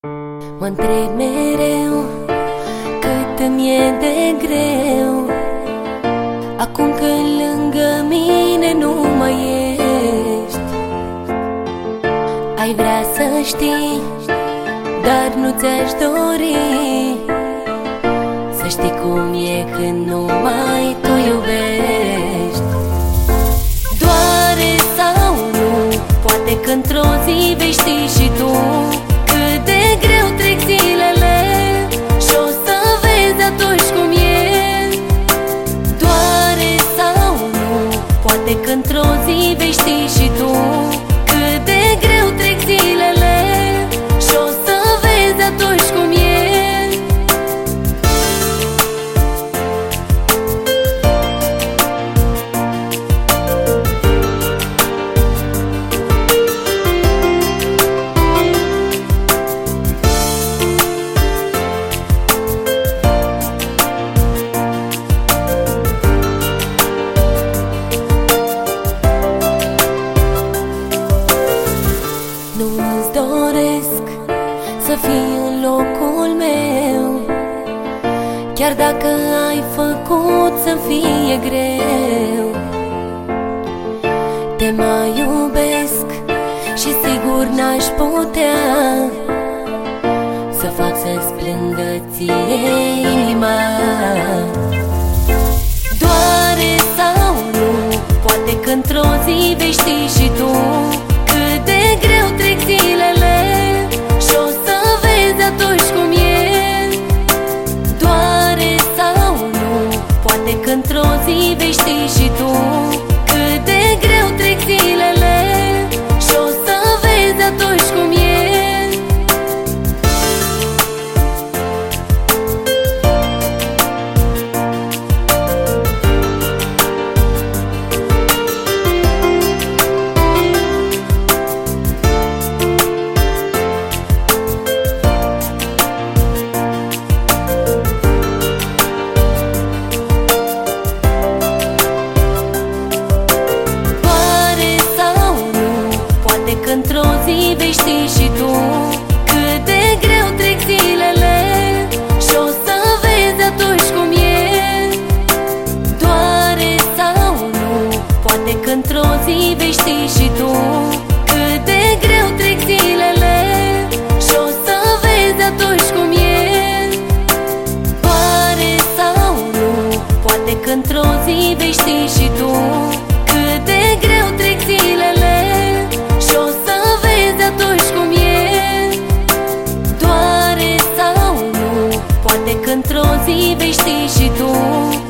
Mă-ntreb mereu cât îmi e de greu acum când lângă mine nu mai ești. Ai vrea să știi, dar nu ți-aș dori să știi cum e când numai tu iubești. Doare sau nu? Poate că într-o zi vei ști și tu cât de greu trec zilele și-o să vezi atunci cum e. Doare sau nu? Poate că într-o zi vei ști și tu cât de greu trec zilele și-o să vezi atunci cum e. Nu-ți doresc să fii în locul meu, chiar dacă ai făcut să fie greu. Te mai iubesc și sigur n-aș putea să fac să-ți plângă ție inima. Doare sau nu? Poate că într-o zi vei ști și tu cât de greu trec zilele și-o să vezi atunci cum e. Doare sau nu? Poate că într-o zi vei ști și tu cât de greu trec zilele și-o să vezi atunci cum e. Că într-o zi vei ști și tu cât de greu trec zilele și-o să vezi atunci cum e. Doare sau nu? Poate că într-o zi vei ști și tu cât de greu trec zilele și-o să vezi atunci cum e. Doare sau nu? Poate că într-o zi vei ști și tu cât de greu trec zilele și-o să vezi atunci cum e. Doare sau nu? Poate că într-o zi vei ști și tu